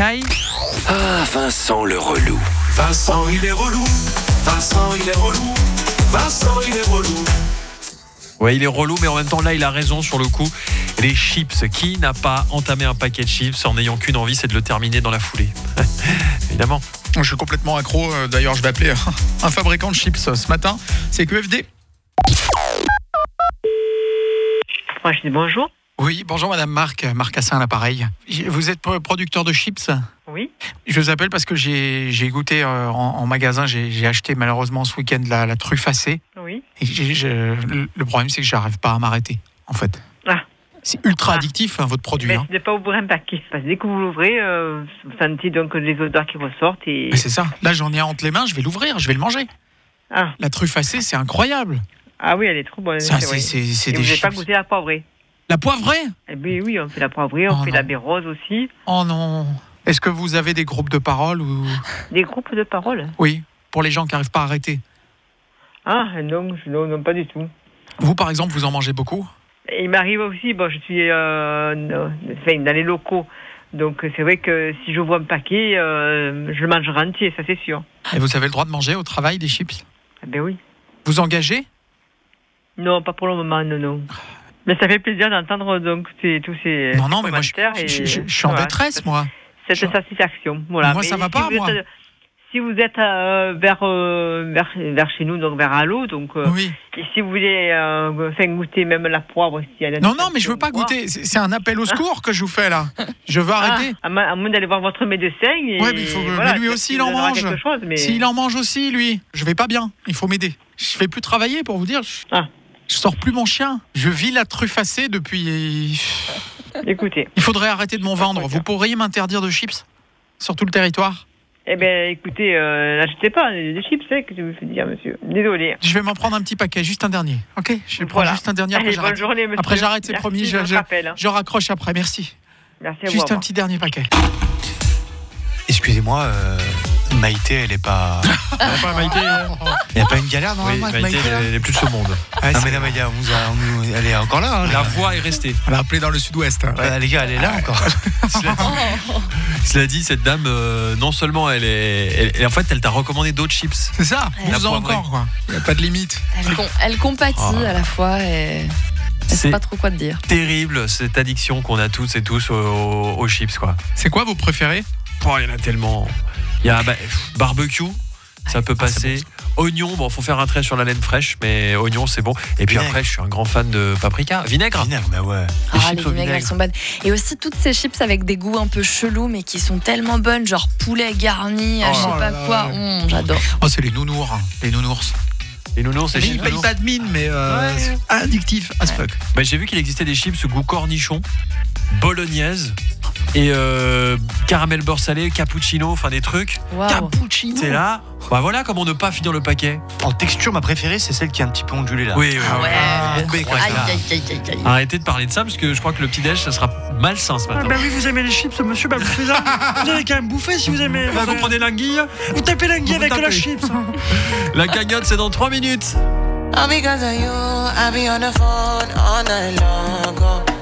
Sky. Ah, Vincent le relou. Vincent, il est relou. Vincent, il est relou. Vincent, il est relou. Ouais, il est relou, mais en même temps, là, il a raison sur le coup. Les chips. Qui n'a pas entamé un paquet de chips en n'ayant qu'une envie, c'est de le terminer dans la foulée. Évidemment. Je suis complètement accro. D'ailleurs, je vais appeler un fabricant de chips ce matin. C'est QFD. Moi, je dis bonjour. Oui, bonjour Madame Marc Cassin à l'appareil. Vous êtes producteur de chips ? Oui. Je vous appelle parce que j'ai goûté en magasin, j'ai acheté malheureusement ce week-end la truffacée. Oui. Et le problème, c'est que j'arrive pas à m'arrêter, en fait. Ah. C'est ultra addictif, votre produit. Mais ce n'est pas ouvrir un paquet. Parce que dès que vous l'ouvrez, vous sentez donc les odeurs qui ressortent. Et... Mais c'est ça. Là, j'en ai entre les mains, je vais l'ouvrir, je vais le manger. Ah. La truffacée, c'est incroyable. Ah oui, elle est trop bonne. Ça, c'est c'est et des vous n'avez chips. pas goûté la poivrée? La poivrée ? Eh bien oui, on fait la poivrée, on fait la baie rose aussi. Oh non. Est-ce que vous avez des groupes de parole ou... Des groupes de parole? Oui, pour les gens qui n'arrivent pas à arrêter. Ah non, pas du tout. Vous, par exemple, vous en mangez beaucoup ? Et il m'arrive aussi, je suis dans les locaux. Donc c'est vrai que si j'ouvre un paquet, je le mangerai entier, ça c'est sûr. Et vous avez le droit de manger au travail des chips ? Eh bien oui. Vous engagez ? Non, pas pour le moment, non. Mais ça fait plaisir d'entendre donc tous ces non, mais moi commentaires. je suis en détresse, moi. Cette satisfaction. Voilà. Moi, ça va pas, moi. Si vous êtes vers chez nous, donc vers Allo, donc oui. Et si vous voulez goûter même la poivre, non, mais je veux pas goûter. C'est un appel au secours que je vous fais là. Je veux arrêter. À moins d'aller voir votre médecin. Ouais, mais lui aussi il en mange. Mais... S'il en mange aussi, lui, je vais pas bien. Il faut m'aider. Je vais plus travailler pour vous dire. Je sors plus mon chien. Je vis la truffacée depuis. Écoutez. Il faudrait arrêter de m'en vendre. Vous pourriez m'interdire de chips sur tout le territoire? Eh bien, écoutez, n'achetez pas des chips, c'est que je vous fais dire, monsieur. Désolé. Je vais m'en prendre un petit paquet, juste un dernier. Ok, je vais prendre juste un dernier. Après, bonne journée, monsieur. Après, j'arrête, c'est promis. Je raccroche après. Merci. Merci à vous. Juste un petit dernier paquet. Excusez-moi, Maïté, elle est pas. Maïté. Il n'y a pas une galère, non? Oui, Maïté, elle est plus de ce monde. Non, mais elle est encore là. Hein, la voix est restée. Elle a appelé dans le sud-ouest. Ouais. Les gars, elle est là encore. Cela dit, cette dame, non seulement en fait, elle t'a recommandé d'autres chips. C'est ça, vous encore, quoi. Il n'y a pas de limite. Elle compatit à la fois et. Je sais pas trop quoi te dire. Terrible, cette addiction qu'on a toutes et tous aux chips, quoi. C'est quoi vos préférés? Il y en a tellement. Il y a barbecue, ça peut passer. Bon, oignon, faut faire un trait sur la laine fraîche, mais oignon, c'est bon. Et puis après, je suis un grand fan de paprika. Vinaigre, bah ouais. Les vinaigres, elles sont bonnes. Et aussi toutes ces chips avec des goûts un peu chelous, mais qui sont tellement bonnes, genre poulet garni, je sais pas quoi. J'adore. Oh, c'est les nounours. Les nounours. Les nounours, c'est chips. Ils payent pas de mine, mais addictif as fuck. J'ai vu qu'il existait des chips goût cornichon, bolognaise et caramel beurre salé, cappuccino, enfin des trucs. Wow. Cappuccino. C'est là. Voilà comment ne pas finir le paquet. En texture, ma préférée, c'est celle qui est un petit peu ondulée là. Oui. Aïe. Arrêtez de parler de ça parce que je crois que le petit-déj, ça sera malsain ce matin. Oui, vous aimez les chips, monsieur, vous faites ça. Vous allez quand même bouffer si vous aimez. Vous prenez l'anguille. Vous tapez l'anguille avec la chips. La cagnotte, c'est dans 3 minutes. All because of you, I be on the phone all night long.